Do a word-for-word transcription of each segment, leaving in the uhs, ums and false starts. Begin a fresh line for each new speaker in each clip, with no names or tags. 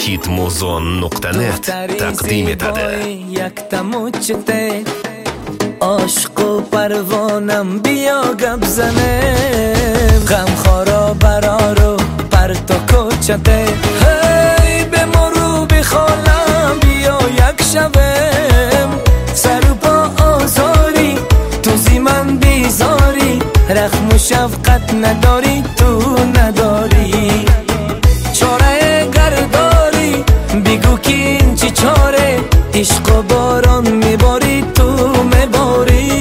hitmuzon nuqta net taqdim etadi.
عشق و پروانم بیا گپ زنم غمخوارا برارو پرتو کوچته هی به مرو بخالم بیا یک شبم سر و پا آزاری تو زی من بیزاری رحم و شفقت نداری تو نداری چاره گرداری بگو که این چی چاره عشق و باران میباری تو میباری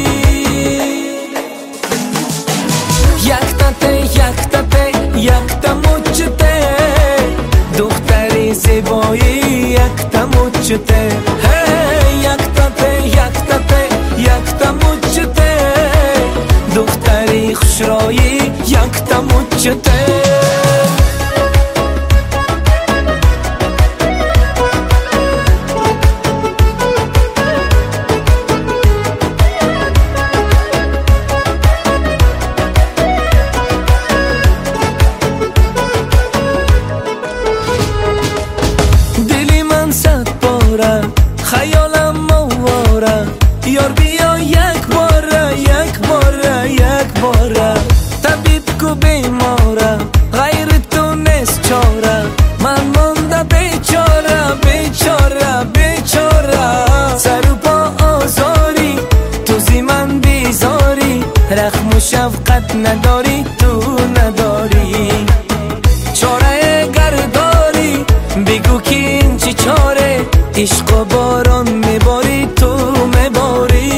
یک تته یک تته یک تموچته دختری زیبایی یک تموچته یک تته یک تته یک تموچته دختری خوشرایی یک تموچته خیالم مواره یار بیا یک باره یک باره یک باره طبیب کو بیماره غیر تو نیست چاره من مانده بیچاره بیچاره بیچاره سر و پا آزاری تو زی من بیزاری رحم و شفقت نداری تو نداری چاره گرداری بگو که این چی چاره عشق و باران میباری تو میباری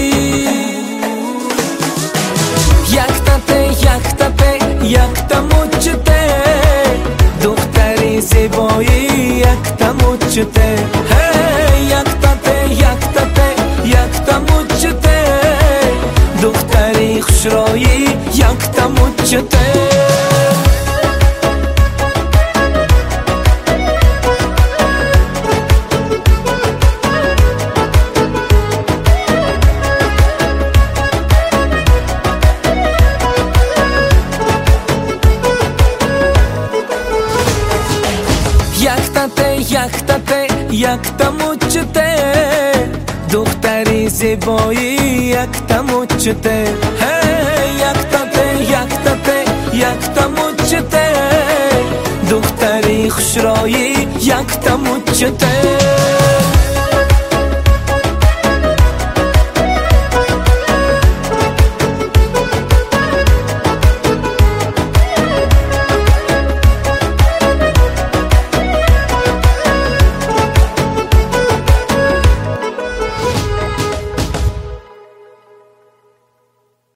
یک تته یک تته یک تموچته دختری زیبایی یک تموچته یک تته یک تته یک تموچته دختری خوشرایی یک تموچته یک تته یک تموچته دختری زیبایی یک تموچته یک تته یک تته یک تموچته دختری خوشرایی یک تموچته